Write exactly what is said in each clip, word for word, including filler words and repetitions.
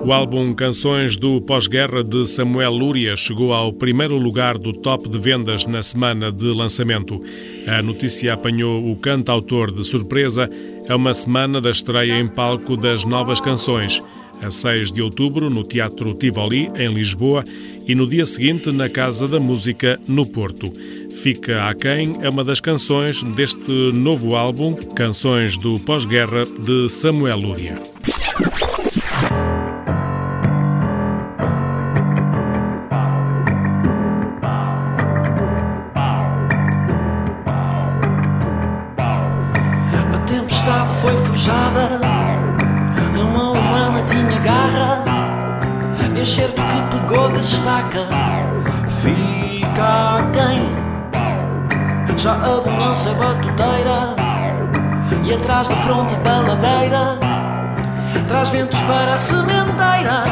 O álbum Canções do Pós-Guerra de Samuel Lúria chegou ao primeiro lugar do top de vendas na semana de lançamento. A notícia apanhou o cantautor de surpresa a uma semana da estreia em palco das novas canções, a seis de outubro no Teatro Tivoli, em Lisboa, e no dia seguinte na Casa da Música, no Porto. Fica aquém é uma das canções deste novo álbum, Canções do Pós-Guerra de Samuel Lúria. Foi forjada, uma humana tinha garra, é certo que pegou da estaca, fica quem? Já a bonança é batuteira, e atrás da fronte baladeira, traz ventos para a sementeira,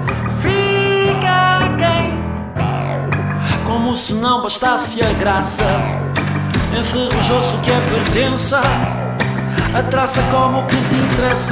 fica quem? Como se não bastasse a graça, enferrujou-se o que é pertença, a traça como que te interessa,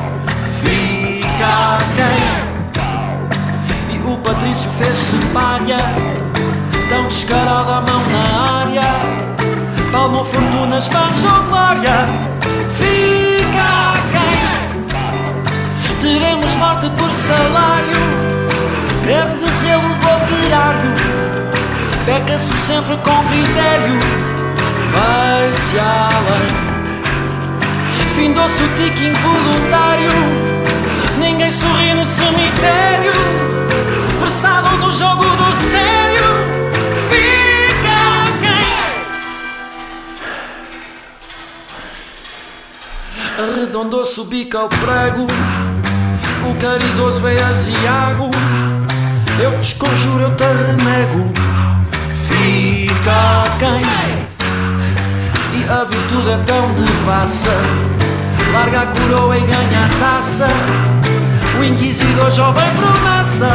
fica quem? E o Patrício fez-se pária, tão descarado a mão na área, palmou fortunas, manchou glória, fica quem? Teremos morte por salário, greve de zelo do operário, peca-se sempre com critério, vai-se além. Findou-se o tique involuntário, ninguém sorri no cemitério, versado no jogo do sério, fica quem? Arredondou-se o bico ao prego, o caridoso é aziago, eu te desconjuro, eu te renego, fica quem? E a virtude é tão devassa, larga a coroa e ganha a taça, o inquisidor jovem promessa,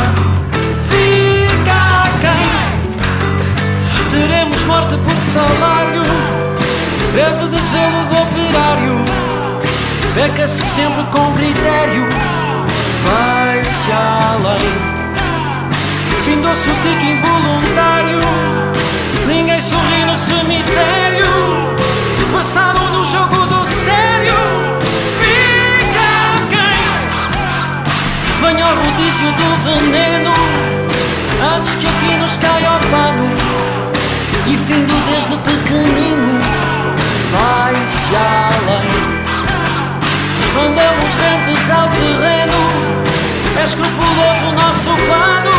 fica quem? Teremos morte por salário, greve de zelo do operário, peca-se sempre com critério, vai-se além. Findou-se o tique involuntário, ninguém sorri no cemitério, versado no jogo do sério, fica quem? Venha ao rodízio do veneno, antes que aqui nos caia o pano, e findo desde pequenino, vai-se além. Andamos rentes ao terreno, é escrupuloso o nosso plano,